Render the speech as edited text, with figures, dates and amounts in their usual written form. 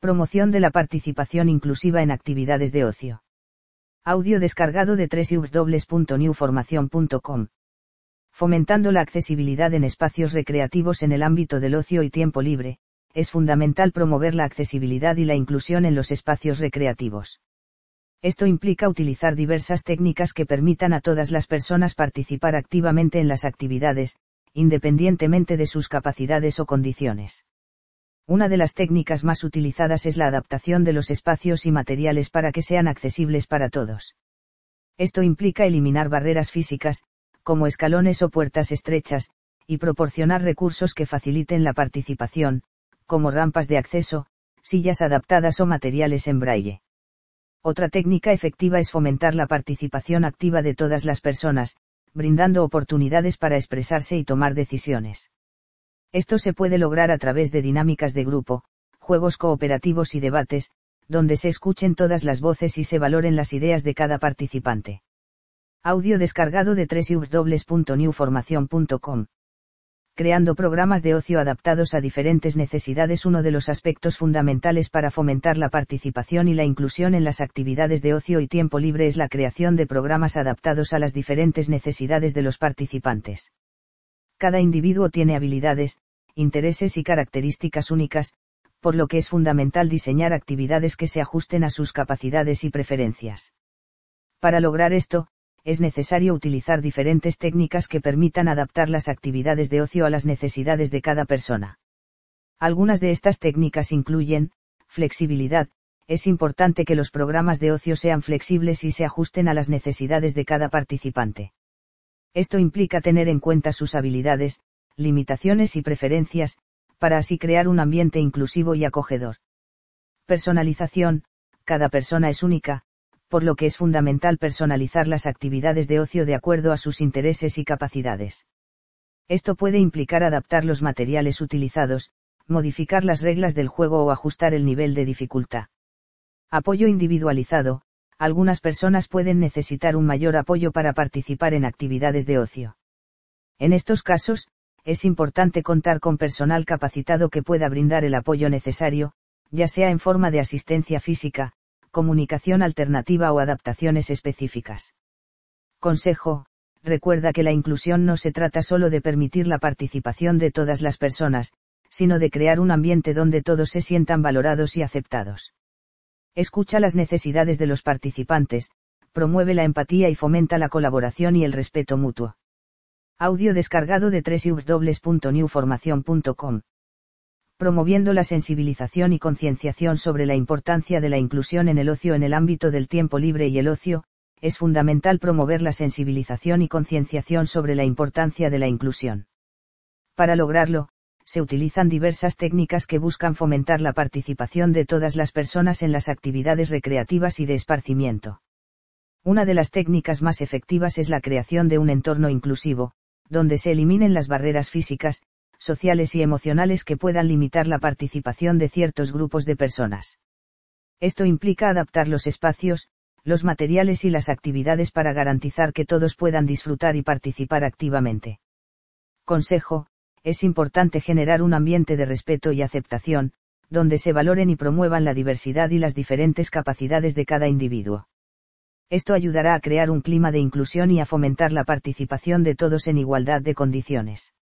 Promoción de la participación inclusiva en actividades de ocio. Audio descargado de www.newformacion.com. Fomentando la accesibilidad en espacios recreativos en el ámbito del ocio y tiempo libre, es fundamental promover la accesibilidad y la inclusión en los espacios recreativos. Esto implica utilizar diversas técnicas que permitan a todas las personas participar activamente en las actividades, independientemente de sus capacidades o condiciones. Una de las técnicas más utilizadas es la adaptación de los espacios y materiales para que sean accesibles para todos. Esto implica eliminar barreras físicas, como escalones o puertas estrechas, y proporcionar recursos que faciliten la participación, como rampas de acceso, sillas adaptadas o materiales en braille. Otra técnica efectiva es fomentar la participación activa de todas las personas, brindando oportunidades para expresarse y tomar decisiones. Esto se puede lograr a través de dinámicas de grupo, juegos cooperativos y debates, donde se escuchen todas las voces y se valoren las ideas de cada participante. Audio descargado de www.newformacion.com. Creando programas de ocio adaptados a diferentes necesidades. Uno de los aspectos fundamentales para fomentar la participación y la inclusión en las actividades de ocio y tiempo libre es la creación de programas adaptados a las diferentes necesidades de los participantes. Cada individuo tiene habilidades, intereses y características únicas, por lo que es fundamental diseñar actividades que se ajusten a sus capacidades y preferencias. Para lograr esto, es necesario utilizar diferentes técnicas que permitan adaptar las actividades de ocio a las necesidades de cada persona. Algunas de estas técnicas incluyen: flexibilidad. Es importante que los programas de ocio sean flexibles y se ajusten a las necesidades de cada participante. Esto implica tener en cuenta sus habilidades, limitaciones y preferencias, para así crear un ambiente inclusivo y acogedor. Personalización. Cada persona es única, por lo que es fundamental personalizar las actividades de ocio de acuerdo a sus intereses y capacidades. Esto puede implicar adaptar los materiales utilizados, modificar las reglas del juego o ajustar el nivel de dificultad. Apoyo individualizado. Algunas personas pueden necesitar un mayor apoyo para participar en actividades de ocio. En estos casos, es importante contar con personal capacitado que pueda brindar el apoyo necesario, ya sea en forma de asistencia física, comunicación alternativa o adaptaciones específicas. Consejo: recuerda que la inclusión no se trata solo de permitir la participación de todas las personas, sino de crear un ambiente donde todos se sientan valorados y aceptados. Escucha las necesidades de los participantes, promueve la empatía y fomenta la colaboración y el respeto mutuo. Audio descargado de www.newformacion.com. Promoviendo la sensibilización y concienciación sobre la importancia de la inclusión en el ocio. En el ámbito del tiempo libre y el ocio, es fundamental promover la sensibilización y concienciación sobre la importancia de la inclusión. Para lograrlo, se utilizan diversas técnicas que buscan fomentar la participación de todas las personas en las actividades recreativas y de esparcimiento. Una de las técnicas más efectivas es la creación de un entorno inclusivo, donde se eliminen las barreras físicas, sociales y emocionales que puedan limitar la participación de ciertos grupos de personas. Esto implica adaptar los espacios, los materiales y las actividades para garantizar que todos puedan disfrutar y participar activamente. Consejo: es importante generar un ambiente de respeto y aceptación, donde se valoren y promuevan la diversidad y las diferentes capacidades de cada individuo. Esto ayudará a crear un clima de inclusión y a fomentar la participación de todos en igualdad de condiciones.